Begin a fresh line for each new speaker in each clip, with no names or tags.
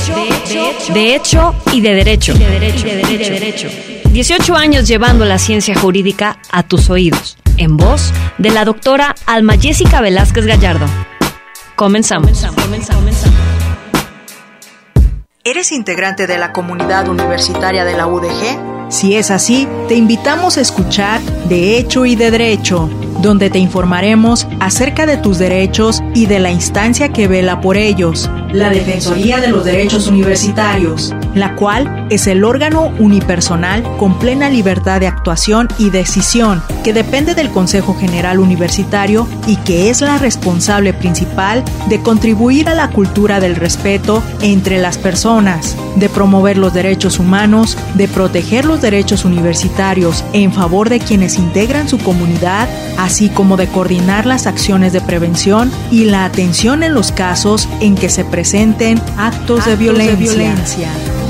de hecho y de derecho. 18 años llevando la ciencia jurídica a tus oídos, en voz de la doctora Alma Jessica Velázquez Gallardo. Comenzamos.
¿Eres integrante de la comunidad universitaria de la UDG?
Si es así, te invitamos a escuchar De Hecho y de Derecho, donde te informaremos acerca de tus derechos y de la instancia que vela por ellos, la Defensoría de los Derechos Universitarios, la cual es el órgano unipersonal con plena libertad de actuación y decisión, que depende del Consejo General Universitario y que es la responsable principal de contribuir a la cultura del respeto entre las personas, de promover los derechos humanos, de proteger los derechos universitarios en favor de quienes integran su comunidad, así como de coordinar las acciones de prevención y la atención en los casos en que se presenten actos de violencia.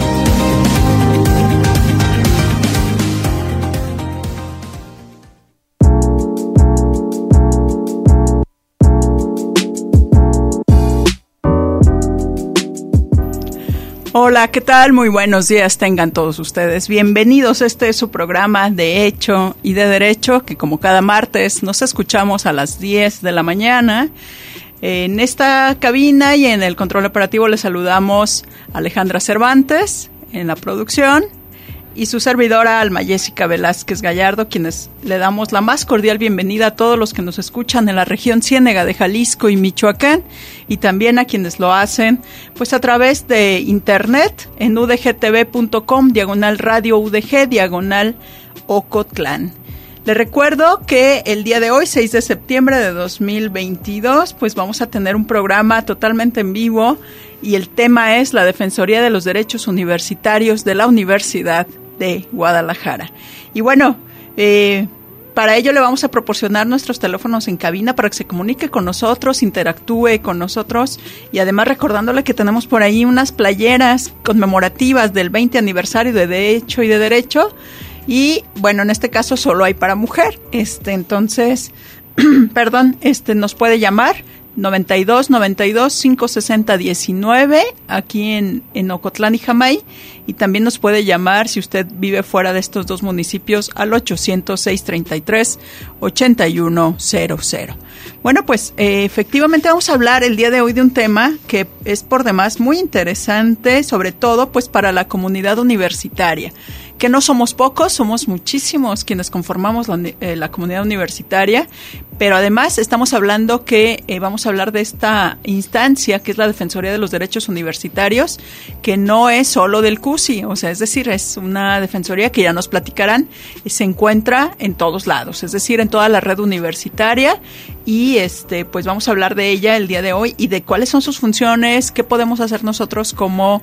Hola, ¿qué tal? Muy buenos días tengan todos ustedes. Bienvenidos, este es su programa de Hecho y de Derecho, que como cada martes nos escuchamos a las 10 de la mañana. En esta cabina y en el control operativo les saludamos a Alejandra Cervantes en la producción y su servidora Alma Jessica Velázquez Gallardo, quienes le damos la más cordial bienvenida a todos los que nos escuchan en la región Ciénega de Jalisco y Michoacán, y también a quienes lo hacen pues a través de internet en udgtv.com, /radio UDG, /Ocotlán. Les recuerdo que el día de hoy, 6 de septiembre de 2022, pues vamos a tener un programa totalmente en vivo y el tema es la Defensoría de los Derechos Universitarios de la Universidad de Guadalajara. Y bueno, para ello le vamos a proporcionar nuestros teléfonos en cabina para que se comunique con nosotros, interactúe con nosotros y además recordándole que tenemos por ahí unas playeras conmemorativas del 20 aniversario de Hecho y de Derecho. Y bueno, en este caso solo hay para mujer. Entonces, nos puede llamar 92-560-19 aquí en Ocotlán y Jamay, y también nos puede llamar si usted vive fuera de estos dos municipios al 800-633-8100. Bueno, pues efectivamente vamos a hablar el día de hoy de un tema que es por demás muy interesante, sobre todo pues para la comunidad universitaria, que no somos pocos, somos muchísimos quienes conformamos la comunidad universitaria, pero además estamos hablando que vamos a hablar de esta instancia que es la Defensoría de los Derechos Universitarios, que no es solo del CUSI, o sea, es decir, es una defensoría que ya nos platicarán, se encuentra en todos lados, es decir, en toda la red universitaria, y pues vamos a hablar de ella el día de hoy y de cuáles son sus funciones, qué podemos hacer nosotros como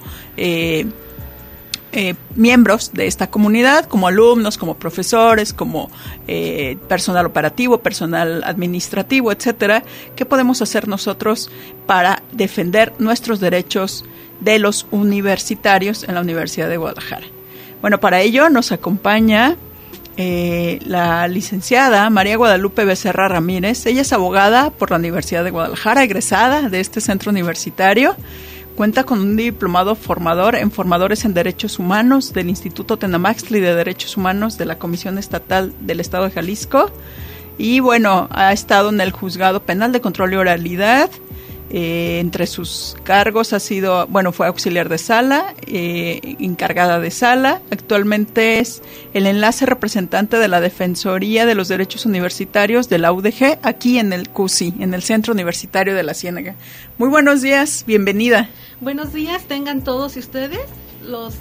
miembros de esta comunidad, como alumnos, como profesores, como personal operativo, personal administrativo, etcétera. ¿Qué podemos hacer nosotros para defender nuestros derechos de los universitarios en la Universidad de Guadalajara? Bueno, para ello nos acompaña la licenciada María Guadalupe Becerra Ramírez. Ella es abogada por la Universidad de Guadalajara, egresada de este centro universitario. Cuenta con un diplomado formador en Formadores en Derechos Humanos del Instituto Tenamaxtli de Derechos Humanos de la Comisión Estatal del Estado de Jalisco. Y bueno, ha estado en el Juzgado Penal de Control y Oralidad. Entre sus cargos fue auxiliar de sala, encargada de sala. Actualmente es el enlace representante de la Defensoría de los Derechos Universitarios de la UDG, aquí en el CUSI, en el Centro Universitario de la Ciénega. Muy buenos días, bienvenida.
Buenos días, tengan todos ustedes los...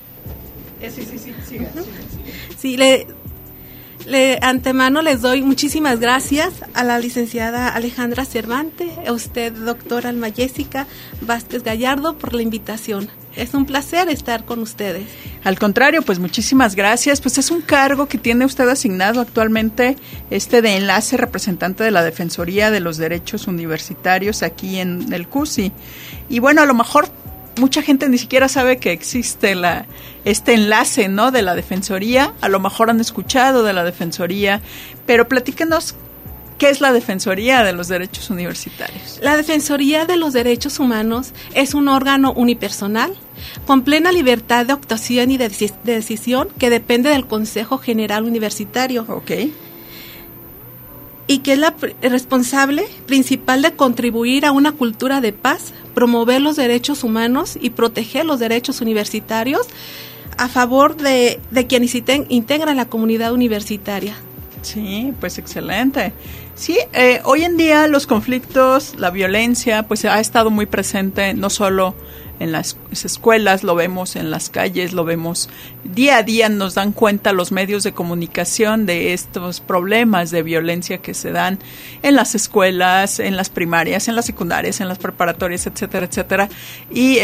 Sí, antemano les doy muchísimas gracias a la licenciada Alejandra Cervantes, a usted, doctora Alma Jessica Vázquez Gallardo, por la invitación. Es un placer estar con ustedes.
Al contrario, pues muchísimas gracias. Pues es un cargo que tiene usted asignado actualmente, de enlace representante de la Defensoría de los Derechos Universitarios aquí en el CUSI. Y bueno, a lo mejor mucha gente ni siquiera sabe que existe este enlace, ¿no?, de la Defensoría. A lo mejor han escuchado de la Defensoría, pero platíquenos ¿Qué es la Defensoría de los Derechos Universitarios?
La Defensoría de los Derechos Humanos es un órgano unipersonal con plena libertad de actuación y de decisión que depende del Consejo General Universitario.
Okay.
Y que es la responsable principal de contribuir a una cultura de paz, promover los derechos humanos y proteger los derechos universitarios a favor de quienes integran la comunidad universitaria.
Sí, pues excelente. Sí, hoy en día los conflictos, la violencia, pues ha estado muy presente no solo en las escuelas, lo vemos en las calles, lo vemos día a día, nos dan cuenta los medios de comunicación de estos problemas de violencia que se dan en las escuelas, en las primarias, en las secundarias, en las preparatorias, etcétera, etcétera, y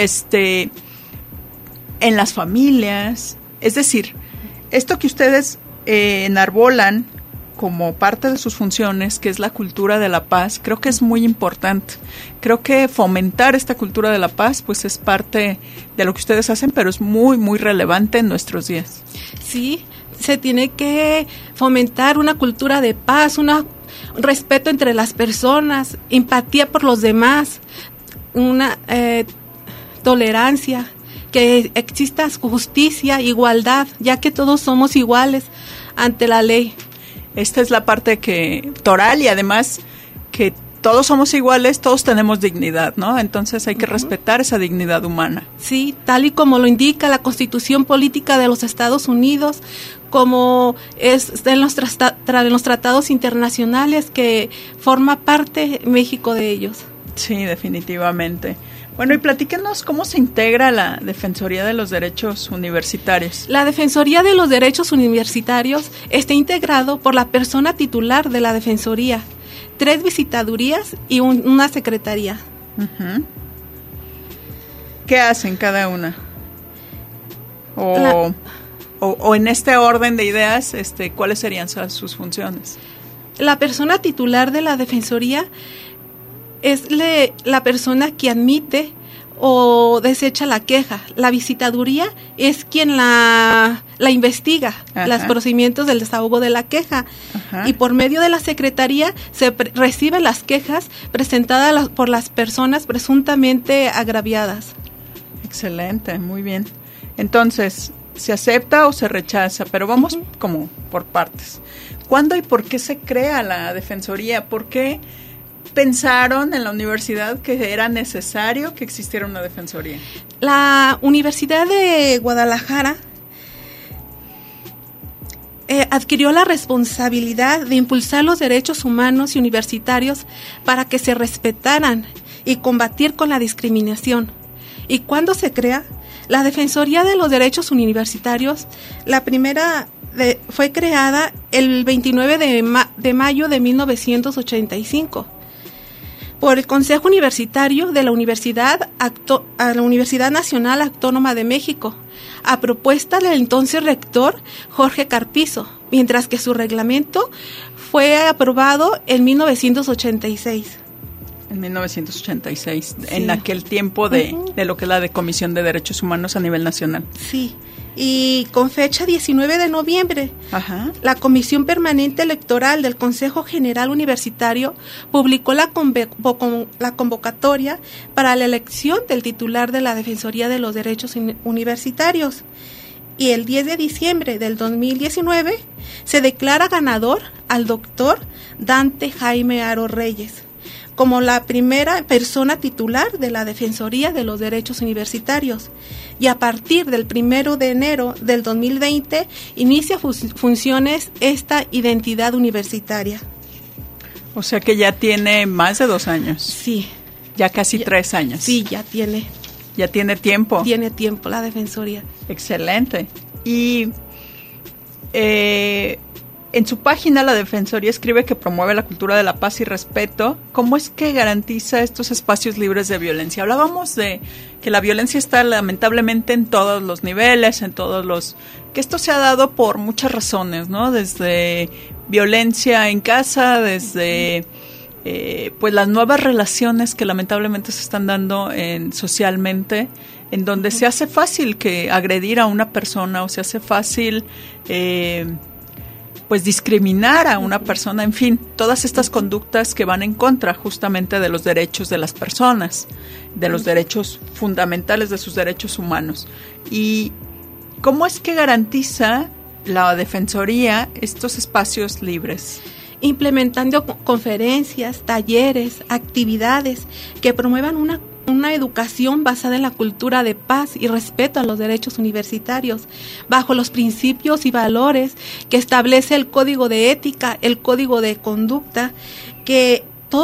en las familias. Es decir, esto que ustedes enarbolan como parte de sus funciones, que es la cultura de la paz, creo que es muy importante. Creo que fomentar esta cultura de la paz, pues es parte de lo que ustedes hacen, pero es muy, muy relevante en nuestros días.
Sí, se tiene que fomentar una cultura de paz, un respeto entre las personas, empatía por los demás, una tolerancia, que exista justicia, igualdad, ya que todos somos iguales ante la ley.
Esta es la parte toral y además que todos somos iguales, todos tenemos dignidad, ¿no? Entonces hay que respetar esa dignidad humana.
Sí, tal y como lo indica la Constitución Política de los Estados Unidos, como es en los tratados internacionales que forma parte México de ellos.
Sí, definitivamente. Bueno, y platíquenos cómo se integra la Defensoría de los Derechos Universitarios.
La Defensoría de los Derechos Universitarios está integrado por la persona titular de la Defensoría, 3 visitadurías y una secretaría.
Uh-huh. ¿Qué hacen cada una? O en este orden de ideas, ¿cuáles serían sus funciones?
La persona titular de la Defensoría es la persona que admite o desecha la queja. La visitaduría es quien la investiga, los procedimientos del desahogo de la queja. Ajá. Y por medio de la secretaría se reciben las quejas presentadas por las personas presuntamente agraviadas.
Excelente, muy bien. Entonces, ¿se acepta o se rechaza? Pero vamos como por partes. ¿Cuándo y por qué se crea la Defensoría? ¿Por qué pensaron en la universidad que era necesario que existiera una defensoría?
La Universidad de Guadalajara adquirió la responsabilidad de impulsar los derechos humanos y universitarios para que se respetaran y combatir con la discriminación. ¿Y cuándo se crea? La Defensoría de los Derechos Universitarios, la primera fue creada el 29 de mayo de 1985. Por el Consejo Universitario de la Universidad Nacional Autónoma de México, a propuesta del entonces rector Jorge Carpizo, mientras que su reglamento fue aprobado en 1986.
En 1986, sí. En aquel tiempo de lo que es la Comisión de Derechos Humanos a nivel nacional.
Sí, y con fecha 19 de noviembre, la Comisión Permanente Electoral del Consejo General Universitario publicó la convocatoria para la elección del titular de la Defensoría de los Derechos Universitarios. Y el 10 de diciembre del 2019 se declara ganador al doctor Dante Jaime Haro Reyes como la primera persona titular de la Defensoría de los Derechos Universitarios. Y a partir del 1 de enero del 2020 inicia funciones esta identidad universitaria.
O sea que ya tiene más de 2 años.
Sí.
Ya casi 3 años.
Sí, ya tiene.
Ya tiene tiempo.
Tiene tiempo la Defensoría.
Excelente. Y en su página la Defensoría escribe que promueve la cultura de la paz y respeto. ¿Cómo es que garantiza estos espacios libres de violencia? Hablábamos de que la violencia está lamentablemente en todos los niveles, que esto se ha dado por muchas razones, ¿no? Desde violencia en casa, desde pues las nuevas relaciones que lamentablemente se están dando socialmente, en donde se hace fácil que agredir a una persona o se hace fácil pues discriminar a una persona, en fin, todas estas conductas que van en contra justamente de los derechos de las personas, de los derechos fundamentales, de sus derechos humanos. ¿Y cómo es que garantiza la Defensoría estos espacios libres?
Implementando conferencias, talleres, actividades que promuevan una educación basada en la cultura de paz y respeto a los derechos universitarios, bajo los principios y valores que establece el Código de Ética, el Código de Conducta, el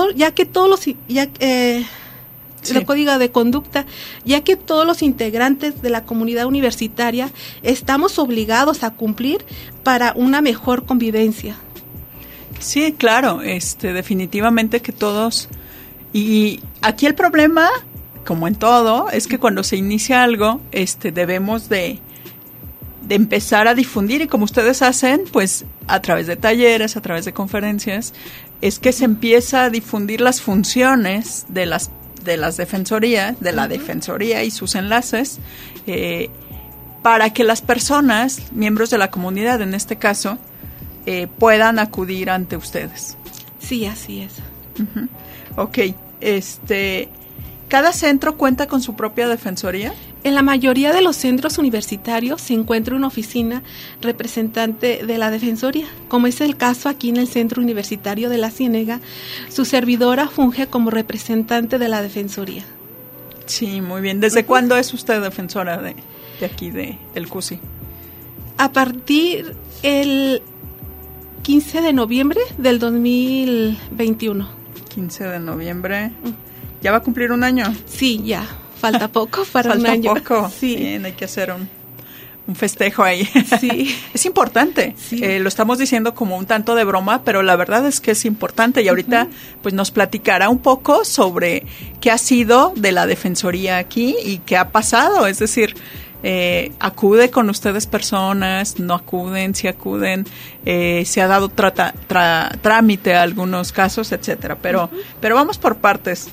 Código de Conducta, ya que todos los integrantes de la comunidad universitaria estamos obligados a cumplir para una mejor convivencia.
Sí, claro, definitivamente que todos, y aquí el problema, como en todo, es que cuando se inicia algo, debemos de empezar a difundir, y como ustedes hacen, pues a través de talleres, a través de conferencias, es que se empieza a difundir las funciones de las defensorías, de la Defensoría y sus enlaces, para que las personas, miembros de la comunidad en este caso, puedan acudir ante ustedes.
Sí, así es.
Ok, ¿cada centro cuenta con su propia defensoría?
En la mayoría de los centros universitarios se encuentra una oficina representante de la Defensoría, como es el caso aquí en el Centro Universitario de La Ciénega. Su servidora funge como representante de la Defensoría.
Sí, muy bien. ¿Desde cuándo es usted defensora de aquí, del CUSI?
A partir el 15 de noviembre del 2021.
15 de noviembre. ¿Ya va a cumplir un año?
Sí, ya. Falta poco para un año.
Falta poco.
Sí.
Bien, hay que hacer un festejo ahí.
Sí.
Es importante.
Sí.
Lo estamos diciendo como un tanto de broma, pero la verdad es que es importante. Y ahorita pues nos platicará un poco sobre qué ha sido de la Defensoría aquí y qué ha pasado. Es decir, acude con ustedes personas, no acuden, si acuden, se ha dado trámite a algunos casos, etcétera. Pero vamos por partes.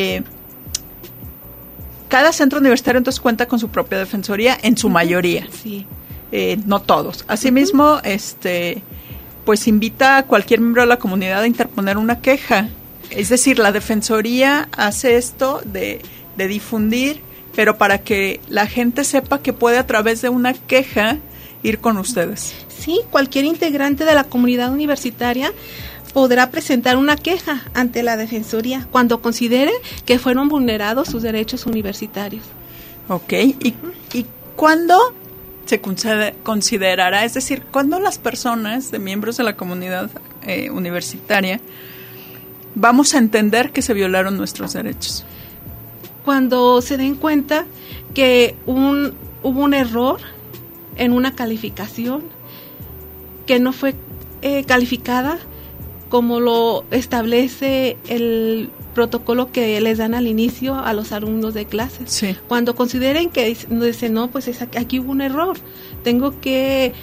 Cada centro universitario entonces cuenta con su propia defensoría en su mayoría.
Sí.
No todos. Asimismo, pues invita a cualquier miembro de la comunidad a interponer una queja. Es decir, la defensoría hace esto de difundir, pero para que la gente sepa que puede a través de una queja ir con ustedes.
Sí, cualquier integrante de la comunidad universitaria podrá presentar una queja ante la Defensoría cuando considere que fueron vulnerados sus derechos universitarios.
Ok, ¿y cuándo se considerará, es decir, cuándo las personas de miembros de la comunidad universitaria vamos a entender que se violaron nuestros derechos?
Cuando se den cuenta que hubo un error en una calificación que no fue calificada como lo establece el protocolo que les dan al inicio a los alumnos de clases.
Sí. Cuando
consideren que dicen, no, pues aquí hubo un error, tengo que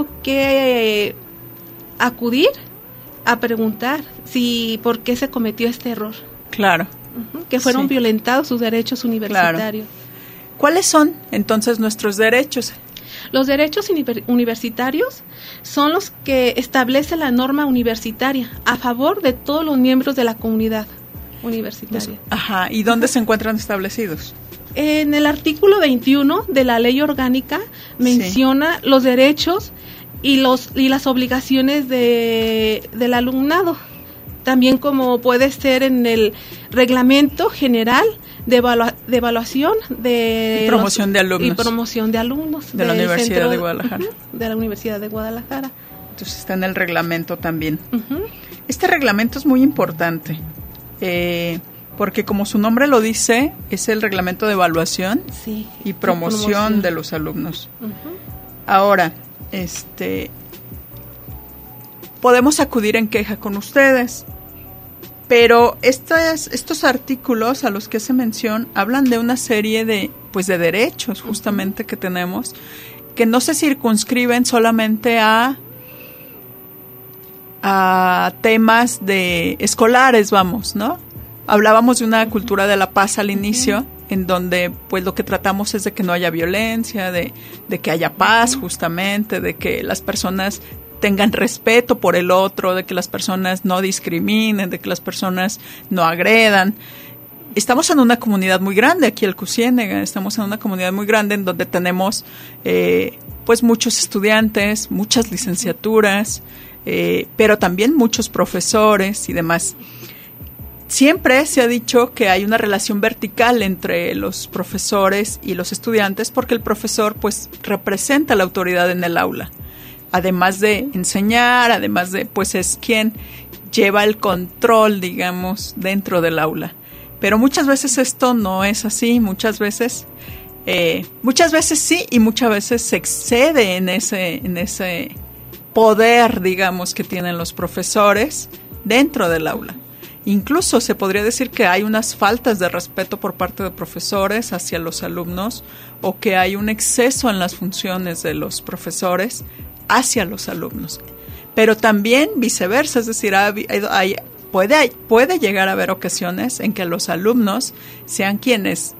acudir a preguntar por qué se cometió este error.
Claro.
Que fueron violentados sus derechos universitarios.
Claro. ¿Cuáles son entonces nuestros derechos?
Los derechos universitarios son los que establece la norma universitaria a favor de todos los miembros de la comunidad universitaria.
Ajá, ¿y dónde se encuentran establecidos?
En el artículo 21 de la Ley Orgánica menciona los derechos y las obligaciones del alumnado. También como puede ser en el Reglamento General de Evaluación y
promoción de alumnos.
Y promoción de alumnos.
De la Universidad de Guadalajara.
De la Universidad de Guadalajara.
Entonces está en el reglamento también. Este reglamento es muy importante, porque como su nombre lo dice, es el reglamento de evaluación y promoción de los alumnos. Ahora, podemos acudir en queja con ustedes, pero estos artículos a los que hace mención hablan de una serie de derechos justamente que tenemos, que no se circunscriben solamente a temas escolares, ¿no? Hablábamos de una cultura de la paz al inicio, en donde pues lo que tratamos es de que no haya violencia, de que haya paz justamente, de que las personas tengan respeto por el otro, de que las personas no discriminen, de que las personas no agredan. Estamos en una comunidad muy grande aquí, el Ciénega, estamos en una comunidad muy grande en donde tenemos pues muchos estudiantes, muchas licenciaturas, pero también muchos profesores y demás. Siempre se ha dicho que hay una relación vertical entre los profesores y los estudiantes porque el profesor pues representa la autoridad en el aula. Además de enseñar, además de pues es quien lleva el control, digamos, dentro del aula. Pero muchas veces esto no es así, muchas veces sí y muchas veces se excede en ese poder, digamos, que tienen los profesores dentro del aula. Incluso se podría decir que hay unas faltas de respeto por parte de profesores hacia los alumnos o que hay un exceso en las funciones de los profesores hacia los alumnos. Pero también viceversa, es decir, puede llegar a haber ocasiones en que los alumnos sean quienes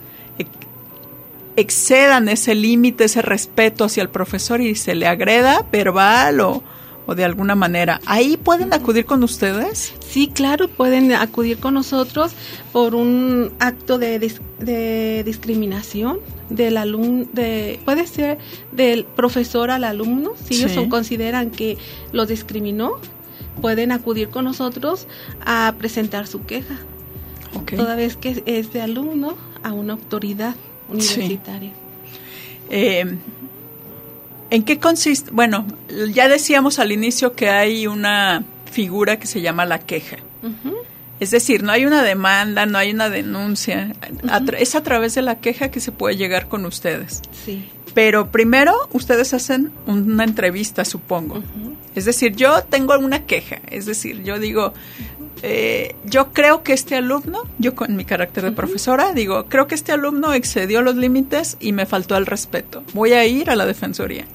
excedan ese límite, ese respeto hacia el profesor y se le agreda verbal o de alguna manera. ¿Ahí pueden acudir con ustedes?
Sí, claro, pueden acudir con nosotros por un acto de discriminación del alumno, puede ser del profesor al alumno, si ellos consideran que los discriminó, pueden acudir con nosotros a presentar su queja. Okay. Toda vez que es de alumno a una autoridad universitaria. Sí. ¿En qué consiste? Bueno, ya decíamos al inicio que hay una figura que se llama la queja. Uh-huh. Es decir, no hay una demanda, no hay una denuncia. Uh-huh. Es a través de la queja que se puede llegar con ustedes. Sí. Pero primero ustedes hacen una entrevista, supongo. Uh-huh. Es decir, yo tengo una queja. Es decir, yo digo, yo creo que este alumno, yo con mi carácter de profesora, digo, creo que este alumno excedió los límites y me faltó el respeto. Voy a ir a la defensoría.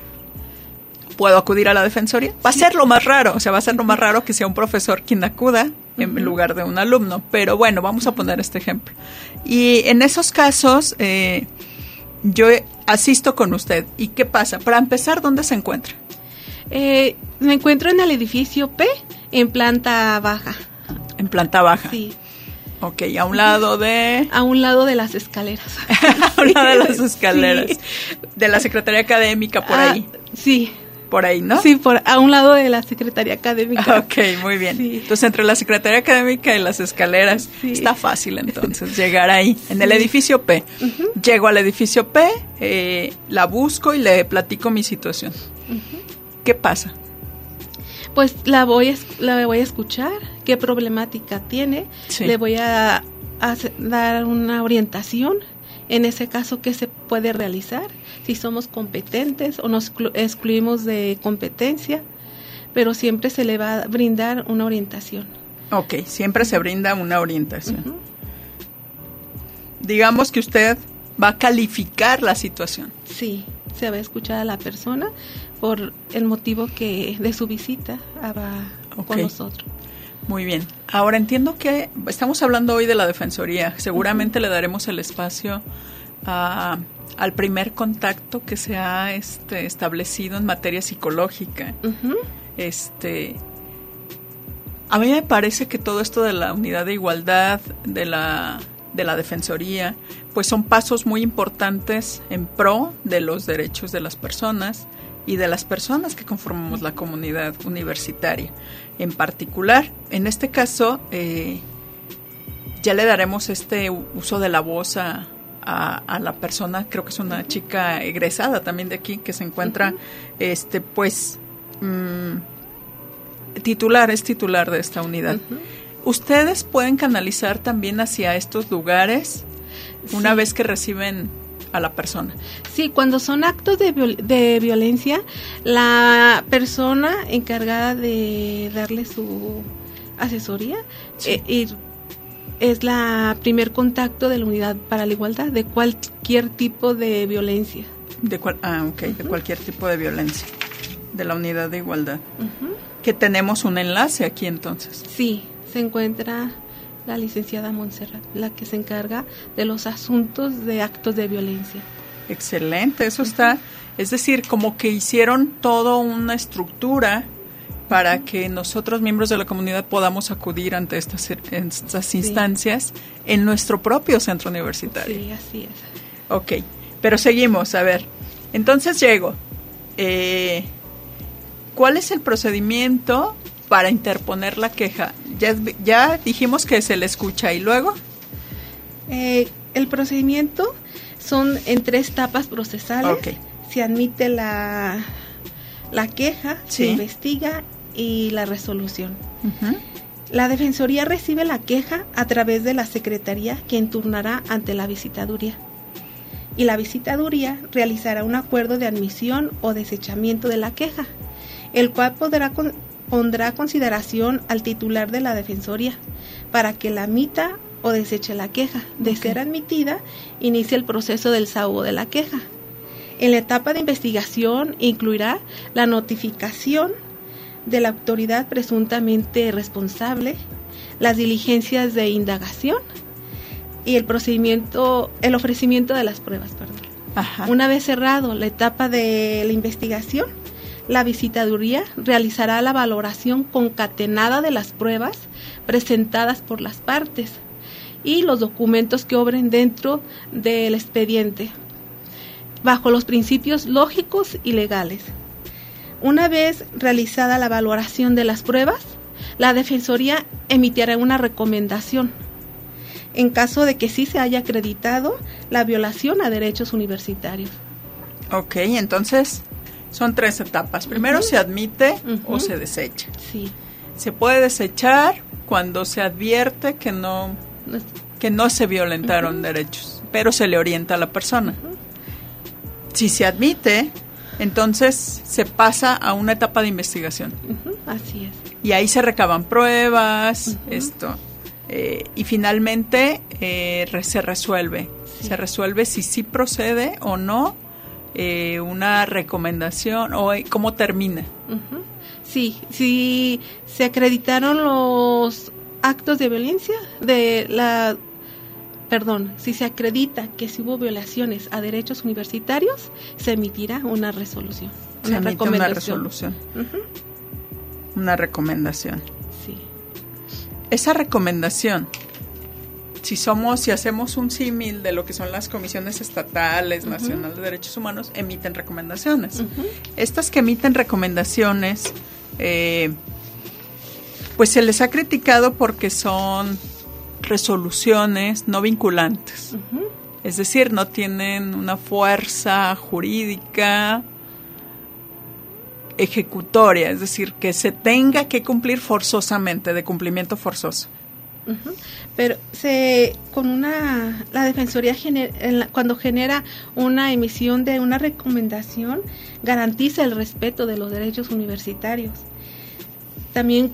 ¿Puedo acudir a la defensoría? Va a ser lo más raro, o sea, va a ser lo más raro que sea un profesor quien acuda en lugar de un alumno. Pero bueno, vamos a poner este ejemplo. Y en esos casos, yo asisto con usted. ¿Y qué pasa? Para empezar, ¿dónde se encuentra? Me encuentro en el edificio P, en planta baja.
¿En planta baja?
Sí.
Ok, a un lado de...
A un lado de las escaleras.
A un lado de las escaleras. Sí. De la Secretaría Académica, por ahí.
Sí.
Por ahí, ¿no?
Sí, a un lado de la Secretaría Académica.
Ok, muy bien. Sí. Entonces, entre la Secretaría Académica y las escaleras, está fácil entonces llegar ahí, en el edificio P. Uh-huh. Llego al edificio P, la busco y le platico mi situación. Uh-huh. ¿Qué pasa?
Pues la voy a escuchar, qué problemática tiene, le voy a dar una orientación, en ese caso qué se puede realizar, si somos competentes o nos excluimos de competencia, pero siempre se le va a brindar una orientación.
Ok, siempre se brinda una orientación. Uh-huh. Digamos que usted va a calificar la situación.
Sí, se va a escuchar a la persona por el motivo de su visita con nosotros.
Muy bien. Ahora entiendo que estamos hablando hoy de la Defensoría. Seguramente le daremos el espacio al primer contacto que se ha establecido en materia psicológica. Uh-huh. A mí me parece que todo esto de la unidad de igualdad, de la Defensoría, pues son pasos muy importantes en pro de los derechos de las personas y de las personas que conformamos la comunidad universitaria. En particular, en este caso, ya le daremos este uso de la voz a la persona, creo que es una chica egresada también de aquí, que se encuentra, titular de esta unidad. Uh-huh. ¿Ustedes pueden canalizar también hacia estos lugares una vez que reciben a la persona?
Sí, cuando son actos de violencia, la persona encargada de darle su asesoría es la primer contacto de la Unidad para la Igualdad de cualquier tipo de violencia.
De cualquier tipo de violencia, de la Unidad de Igualdad. Uh-huh. Que tenemos un enlace aquí entonces.
Sí, se encuentra la licenciada Montserrat, la que se encarga de los asuntos de actos de violencia.
Excelente, eso está Es decir, como que hicieron toda una estructura para que nosotros, miembros de la comunidad, podamos acudir ante estas instancias en nuestro propio centro universitario.
Sí, así es.
Ok, pero seguimos, a ver. Entonces llego. ¿Cuál es el procedimiento para interponer la queja? Ya dijimos que se le escucha, ¿y luego?
El procedimiento son en 3 etapas procesales.
Okay.
Se admite la queja,
Sí.
se investiga y la resolución.
Uh-huh.
La Defensoría recibe la queja a través de la Secretaría, que turnará ante la visitaduría. Y la visitaduría realizará un acuerdo de admisión o desechamiento de la queja, el cual pondrá consideración al titular de la Defensoría para que la admita o deseche la queja. De ser admitida, inicia el proceso del desahogo de la queja. En la etapa de investigación incluirá la notificación de la autoridad presuntamente responsable, las diligencias de indagación y el ofrecimiento de las pruebas,
Ajá.
Una vez cerrado la etapa de la investigación, la visitaduría realizará la valoración concatenada de las pruebas presentadas por las partes y los documentos que obren dentro del expediente, bajo los principios lógicos y legales. Una vez realizada la valoración de las pruebas, la Defensoría emitirá una recomendación en caso de que sí se haya acreditado la violación a derechos universitarios.
Ok, entonces son 3 etapas. Primero se admite o se desecha.
Sí.
Se puede desechar cuando se advierte que no se violentaron derechos, pero se le orienta a la persona. Si se admite, entonces se pasa a una etapa de investigación.
Así es.
Y ahí se recaban pruebas, y finalmente se resuelve.
Sí.
Se resuelve si sí procede o no una recomendación o cómo termina.
Sí, si se acreditaron los actos de violencia si se acredita que sí hubo violaciones a derechos universitarios, se emitirá una resolución.
Una resolución. Una recomendación.
Sí.
Esa recomendación, si hacemos un símil de lo que son las comisiones estatales, nacionales de derechos humanos, emiten recomendaciones. Estas que emiten recomendaciones, pues se les ha criticado porque son resoluciones no vinculantes. Es decir, no tienen una fuerza jurídica ejecutoria, es decir, que se tenga que cumplir forzosamente, de cumplimiento forzoso.
Pero la Defensoría cuando genera una emisión de una recomendación, garantiza el respeto de los derechos universitarios. También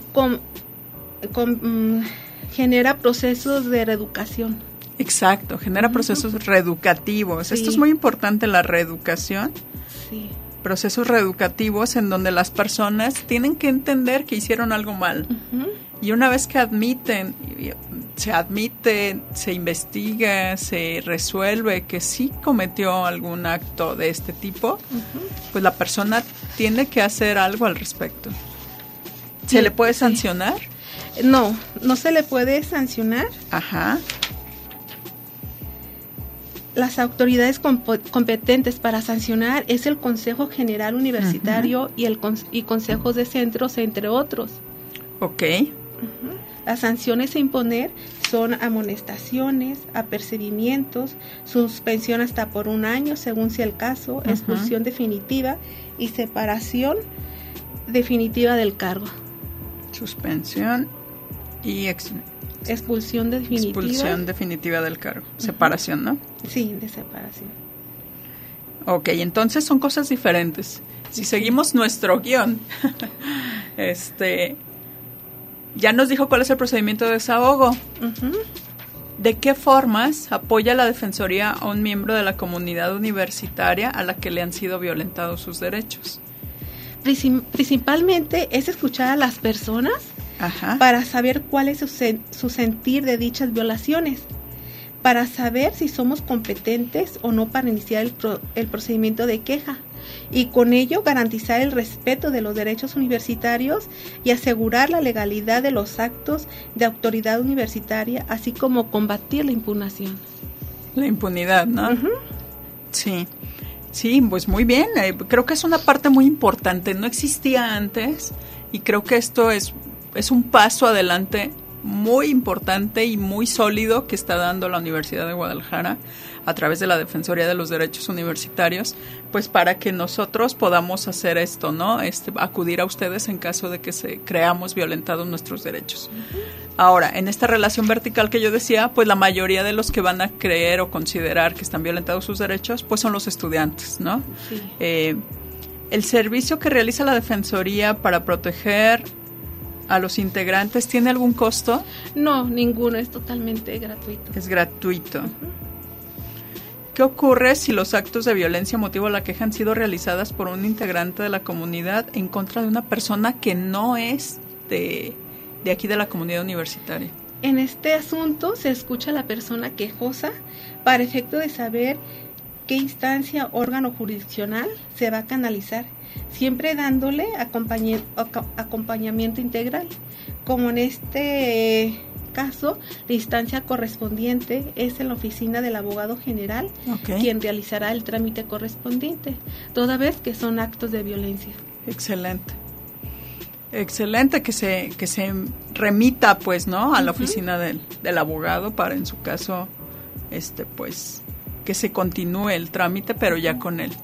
genera procesos de reeducación.
Exacto, genera procesos reeducativos. Sí. Esto es muy importante, la reeducación.
Sí.
Procesos reeducativos en donde las personas tienen que entender que hicieron algo mal. Y una vez que se investiga, se resuelve que sí cometió algún acto de este tipo, pues la persona tiene que hacer algo al respecto. ¿Se le puede sancionar?
No se le puede sancionar.
Ajá.
Las autoridades competentes para sancionar es el Consejo General Universitario y consejos de centros, entre otros.
Ok.
Las sanciones a imponer son amonestaciones, apercibimientos, suspensión hasta por 1 año, según sea el caso, expulsión definitiva y separación definitiva del cargo.
Suspensión y
expulsión definitiva.
Expulsión definitiva del cargo. Separación, ¿no?
Sí, de separación.
Ok, entonces son cosas diferentes. Si seguimos nuestro guión, ya nos dijo cuál es el procedimiento de desahogo. ¿De qué formas apoya la Defensoría a un miembro de la comunidad universitaria a la que le han sido violentados sus derechos?
Principalmente es escuchar a las personas para saber cuál es su sentir de dichas violaciones, para saber si somos competentes o no para iniciar el procedimiento de queja, y con ello garantizar el respeto de los derechos universitarios y asegurar la legalidad de los actos de autoridad universitaria, así como combatir la impugnación.
La impunidad, ¿no?
Uh-huh.
Sí, pues muy bien. Creo que es una parte muy importante. No existía antes y creo que esto es un paso adelante muy importante y muy sólido que está dando la Universidad de Guadalajara a través de la Defensoría de los Derechos Universitarios, pues para que nosotros podamos hacer esto, ¿no? Acudir a ustedes en caso de que creamos violentados nuestros derechos. Uh-huh. Ahora, en esta relación vertical que yo decía, pues la mayoría de los que van a creer o considerar que están violentados sus derechos, pues son los estudiantes, ¿no?
Sí.
El servicio que realiza la Defensoría para proteger a los integrantes, ¿tiene algún costo?
No, ninguno, es totalmente gratuito.
Es gratuito.
Uh-huh.
¿Qué ocurre si los actos de violencia motivo de la queja han sido realizadas por un integrante de la comunidad en contra de una persona que no es de aquí de la comunidad universitaria?
En este asunto se escucha a la persona quejosa para efecto de saber qué instancia, órgano jurisdiccional se va a canalizar, siempre dándole acompañamiento integral. Como en este caso, la instancia correspondiente es en la oficina del abogado general, okay, quien realizará el trámite correspondiente, toda vez que son actos de violencia.
Excelente. Excelente que se remita, pues, ¿no? A la oficina del abogado para, en su caso, pues, que se continúe el trámite, pero ya con él.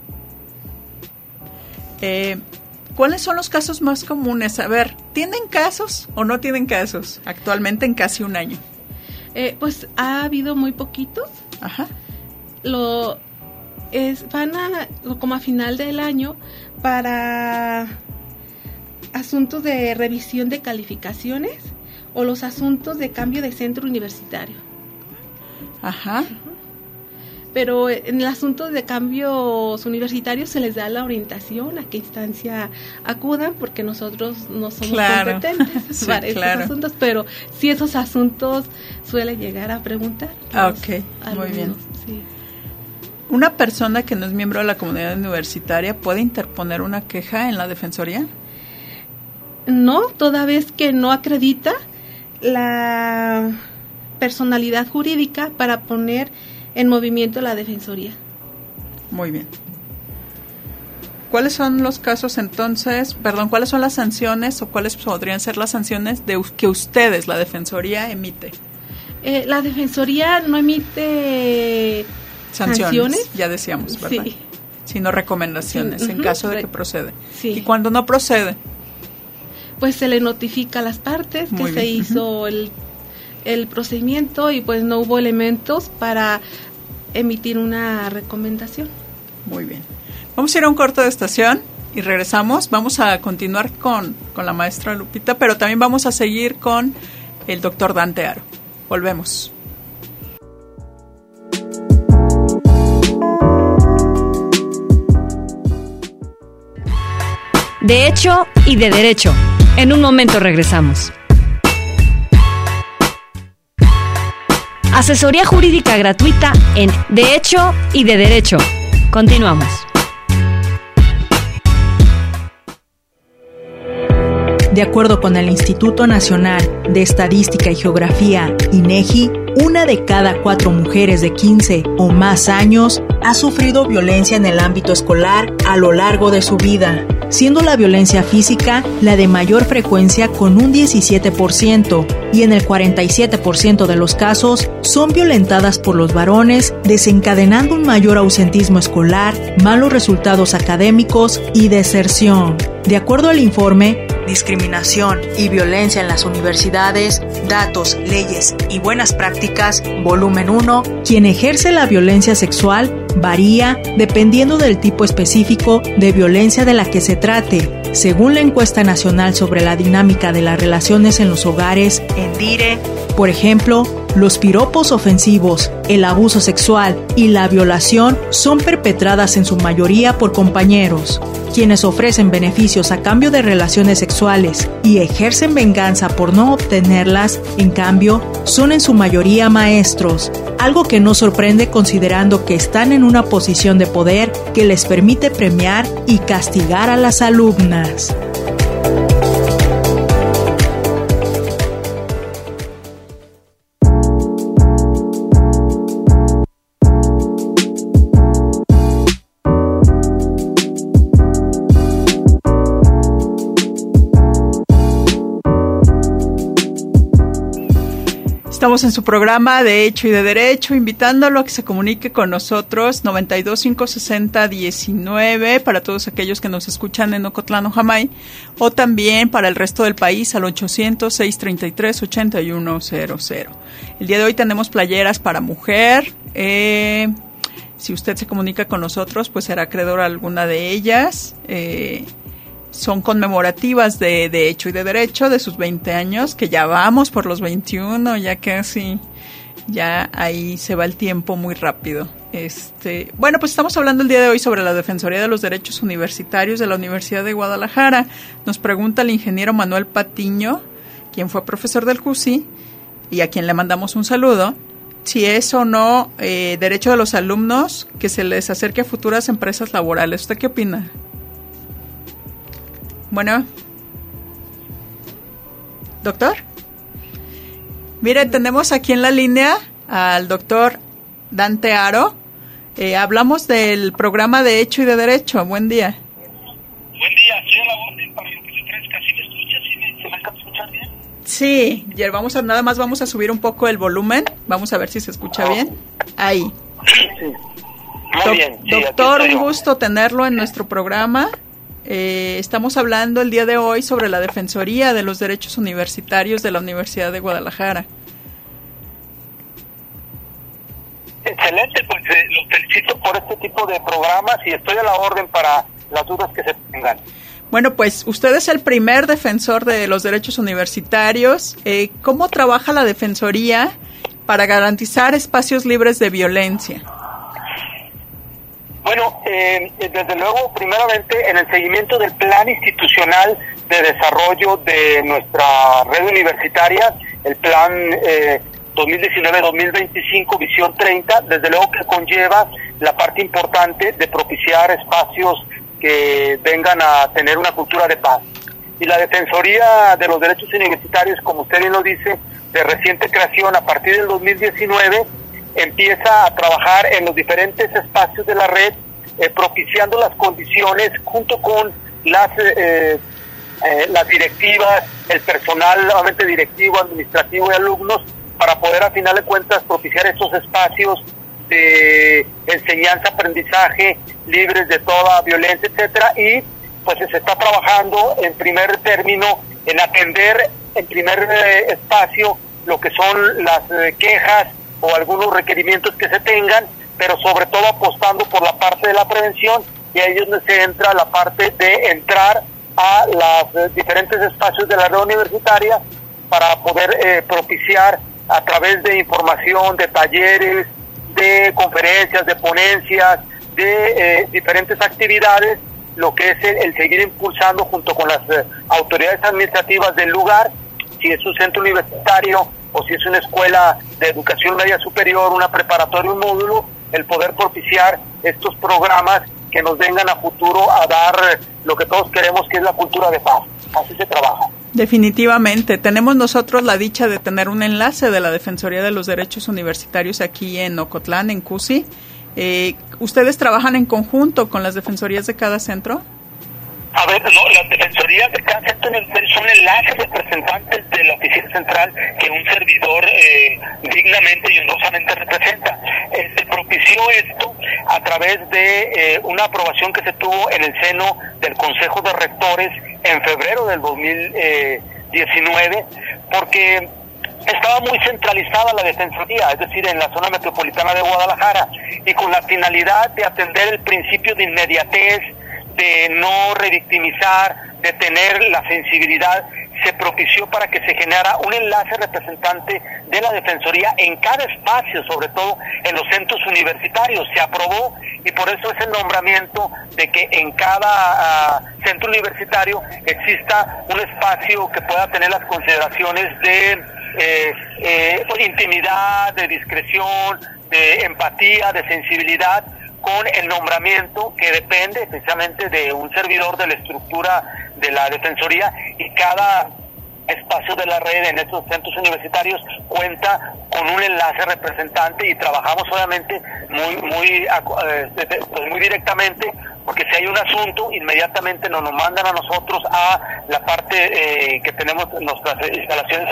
¿Cuáles son los casos más comunes? A ver, ¿tienen casos o no tienen casos actualmente en casi un año?
Pues ha habido muy poquitos.
Ajá.
Como a final del año para asuntos de revisión de calificaciones o los asuntos de cambio de centro universitario.
Ajá.
Pero en el asunto de cambios universitarios se les da la orientación a qué instancia acudan, porque nosotros no somos competentes para esos asuntos, pero sí esos asuntos suele llegar a preguntar.
Ok, muy bien.
Sí.
¿Una persona que no es miembro de la comunidad universitaria puede interponer una queja en la Defensoría?
No, toda vez que no acredita la personalidad jurídica para poner en movimiento la Defensoría.
Muy bien. ¿Cuáles son los casos entonces, cuáles son las sanciones o cuáles podrían ser las sanciones que ustedes, la Defensoría, emite?
La Defensoría no emite sanciones.
Ya decíamos, ¿verdad?
Sí.
Sino recomendaciones, en caso de que procede.
Sí.
¿Y cuando no procede?
Pues se le notifica a las partes que se hizo el procedimiento y pues no hubo elementos para emitir una recomendación.
Muy bien. Vamos a ir a un corte de estación y regresamos. Vamos a continuar con la maestra Lupita, pero también vamos a seguir con el doctor Dante Aro. Volvemos.
De hecho y de derecho. En un momento regresamos. Asesoría jurídica gratuita en De hecho y de derecho. Continuamos.
De acuerdo con el Instituto Nacional de Estadística y Geografía, INEGI, 1 de cada 4 mujeres de 15 o más años ha sufrido violencia en el ámbito escolar a lo largo de su vida, siendo la violencia física la de mayor frecuencia con un 17%, y en el 47% de los casos son violentadas por los varones, desencadenando un mayor ausentismo escolar, malos resultados académicos y deserción. De acuerdo al informe Discriminación y Violencia en las Universidades, Datos, Leyes y Buenas Prácticas, volumen 1, quien ejerce la violencia sexual varía dependiendo del tipo específico de violencia de la que se trate. Según la encuesta nacional sobre la dinámica de las relaciones en los hogares, ENDIRE, por ejemplo, Los piropos ofensivos, el abuso sexual y la violación son perpetradas en su mayoría por compañeros, quienes ofrecen beneficios a cambio de relaciones sexuales y ejercen venganza por no obtenerlas. En cambio, son en su mayoría maestros, algo que no sorprende considerando que están en una posición de poder que les permite premiar y castigar a las alumnas.
Estamos en su programa de Hecho y de Derecho, invitándolo a que se comunique con nosotros, 92-560-19, para todos aquellos que nos escuchan en Ocotlán, Ojamay, o también para el resto del país al 800-633-8100. El día de hoy tenemos playeras para mujer. Si usted se comunica con nosotros, pues será acreedor a alguna de ellas. Son conmemorativas de Hecho y de Derecho, de sus 20 años, que ya vamos por los 21, ya casi, ya ahí se va el tiempo muy rápido. Bueno, pues estamos hablando el día de hoy sobre la Defensoría de los Derechos Universitarios de la Universidad de Guadalajara. Nos pregunta el ingeniero Manuel Patiño, quien fue profesor del CUSI, y a quien le mandamos un saludo, si es o no derecho de los alumnos que se les acerque a futuras empresas laborales. ¿Usted qué opina? Bueno, doctor. Mire, tenemos aquí en la línea al doctor Dante Haro. Hablamos del programa de Hecho y de Derecho. Buen día.
Buen día, estoy a la orden para lo que se ofrezca. ¿Sí me escuchas? ¿Sí me alcanza a escuchar bien?
Sí, y nada más vamos a subir un poco el volumen. Vamos a ver si se escucha bien. Ahí.
Sí. Muy bien. Sí,
doctor, un gusto tenerlo en nuestro programa. Estamos hablando el día de hoy sobre la Defensoría de los Derechos Universitarios de la Universidad de Guadalajara.
Excelente, pues los felicito por este tipo de programas y estoy a la orden para las dudas que se tengan.
Bueno, pues usted es el primer defensor de los derechos universitarios. ¿Cómo trabaja la Defensoría para garantizar espacios libres de violencia?
Bueno, desde luego, primeramente, en el seguimiento del plan institucional de desarrollo de nuestra red universitaria, el plan 2019-2025, Visión 30, desde luego que conlleva la parte importante de propiciar espacios que vengan a tener una cultura de paz. Y la Defensoría de los Derechos Universitarios, como usted bien lo dice, de reciente creación, a partir del 2019, empieza a trabajar en los diferentes espacios de la red, propiciando las condiciones junto con las directivas, el personal, nuevamente directivo, administrativo y alumnos, para poder a final de cuentas propiciar estos espacios de enseñanza, aprendizaje, libres de toda violencia, etcétera, y pues se está trabajando en primer término en atender en primer espacio lo que son las quejas o algunos requerimientos que se tengan, pero sobre todo apostando por la parte de la prevención, y ahí es donde se entra la parte de entrar a los diferentes espacios de la red universitaria para poder propiciar a través de información, de talleres, de conferencias, de ponencias, de diferentes actividades, lo que es el seguir impulsando junto con las autoridades administrativas del lugar, si es un centro universitario o si es una escuela de educación media superior, una preparatoria, un módulo, el poder propiciar estos programas que nos vengan a futuro a dar lo que todos queremos, que es la cultura de paz. Así se trabaja.
Definitivamente. Tenemos nosotros la dicha de tener un enlace de la Defensoría de los Derechos Universitarios aquí en Ocotlán, en CUSI. ¿Ustedes trabajan en conjunto con las defensorías de cada centro?
A ver, no, las defensorías de cada centro son enlaces representantes de la oficina central que un servidor dignamente y honrosamente representa. Se propició esto a través de una aprobación que se tuvo en el seno del Consejo de Rectores en febrero del 2019, porque estaba muy centralizada la defensoría, es decir, en la zona metropolitana de Guadalajara, y con la finalidad de atender el principio de inmediatez, de no revictimizar, de tener la sensibilidad, se propició para que se generara un enlace representante de la Defensoría en cada espacio, sobre todo en los centros universitarios. Se aprobó y por eso es el nombramiento de que en cada centro universitario exista un espacio que pueda tener las consideraciones de intimidad, de discreción, de empatía, de sensibilidad, con el nombramiento que depende precisamente de un servidor de la estructura de la Defensoría, y cada espacio de la red en estos centros universitarios cuenta con un enlace representante, y trabajamos obviamente muy directamente, porque si hay un asunto inmediatamente nos mandan a nosotros a la parte que tenemos nuestras instalaciones